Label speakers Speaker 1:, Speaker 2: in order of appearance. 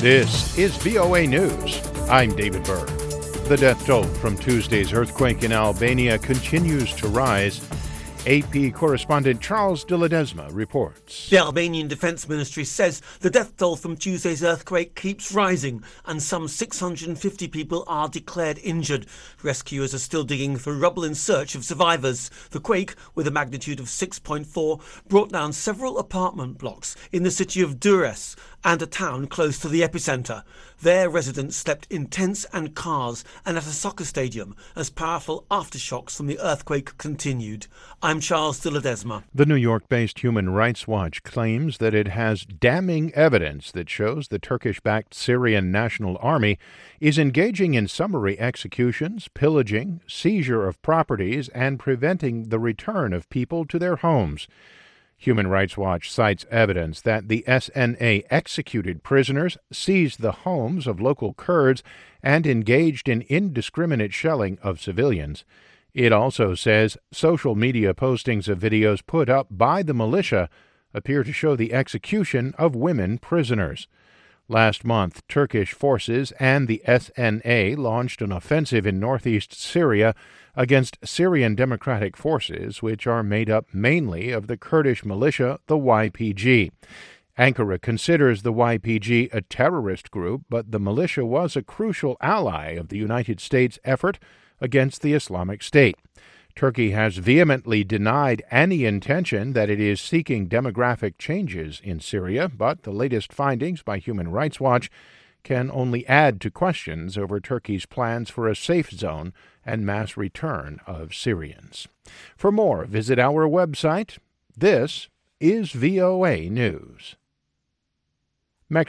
Speaker 1: This is VOA News. I'm David Burr. The death toll from Tuesday's earthquake in Albania continues to rise. AP correspondent Charles de Ledesma reports.
Speaker 2: The Albanian Defence Ministry says the death toll from Tuesday's earthquake keeps rising and some 650 people are declared injured. Rescuers are still digging through rubble in search of survivors. The quake, with a magnitude of 6.4, brought down several apartment blocks in the city of Durrës and a town close to the epicentre. There, residents slept in tents and cars and at a soccer stadium as powerful aftershocks from the earthquake continued. I'm Charles de Ledesma.
Speaker 1: The New York-based Human Rights Watch claims that it has damning evidence that shows the Turkish-backed Syrian National Army is engaging in summary executions, pillaging, seizure of properties, and preventing the return of people to their homes. Human Rights Watch cites evidence that the SNA executed prisoners, seized the homes of local Kurds, and engaged in indiscriminate shelling of civilians. It also says social media postings of videos put up by the militia appear to show the execution of women prisoners. Last month, Turkish forces and the SNA launched an offensive in northeast Syria against Syrian Democratic Forces, which are made up mainly of the Kurdish militia, the YPG. Ankara considers the YPG a terrorist group, but the militia was a crucial ally of the United States' effort against the Islamic State. Turkey has vehemently denied any intention that it is seeking demographic changes in Syria, but the latest findings by Human Rights Watch can only add to questions over Turkey's plans for a safe zone and mass return of Syrians. For more, visit our website. This is VOA News.